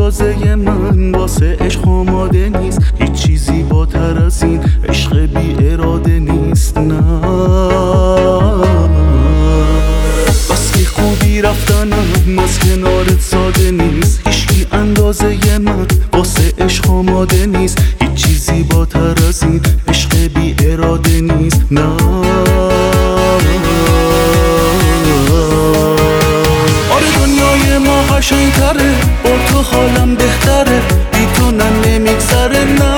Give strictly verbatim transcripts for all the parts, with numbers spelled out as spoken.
اندازه من واسه عشق آماده نیست. هیچ چیزی بالاتر از این عشق بی اراده نیست. نه بس که خوبی رفتنم از کنارت ساده نیست. هیچی اندازه من واسه عشق آماده نیست. هیچ چیزی بالاتر از این عشق بی اراده نیست. نه آره دنیای ما قشنگ‌تره، با تو حالم بهتره، بی تو نه نمیگذره. نه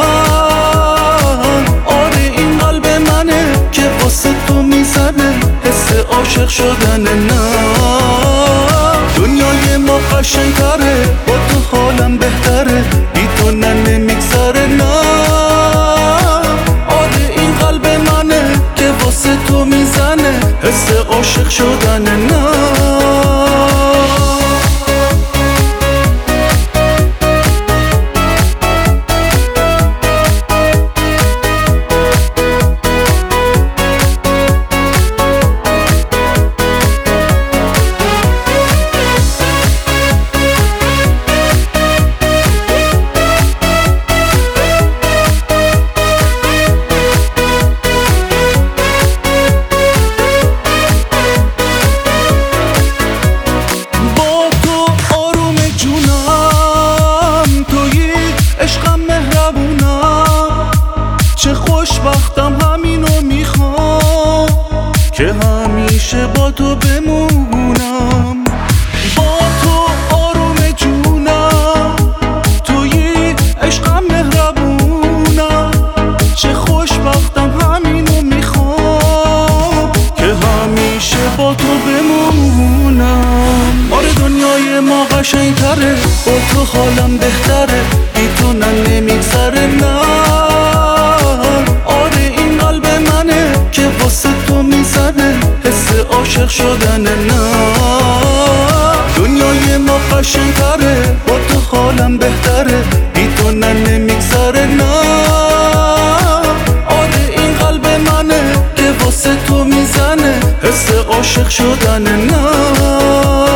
آره این قلب منه که واسه تو میزنه، حس عاشق شدنه. نه دنیای ما قشنگ‌تره، با تو حالم بهتره، بی تو نه نمیگذره. نه آره این قلب منه که واسه تو میزنه، حس عاشق شدنه. نه چه خوشبختم همینو میخوام که همیشه با تو بمونم. با تو آروم جونم، توی عشقم مهربونم. چه خوشبختم همینو میخوام که همیشه با تو بمونم. آره دنیای ما قشنگ‌تره، با تو حالم بهتره، بی تو نه نمیگذره. نه عاشق شدن. نه دنیای ما قشنگ‌تره، با تو حالم بهتره، بی تو نه نمیگذره. نه آره این قلب منه که واسه تو میزنه، حس عاشق شدن. نه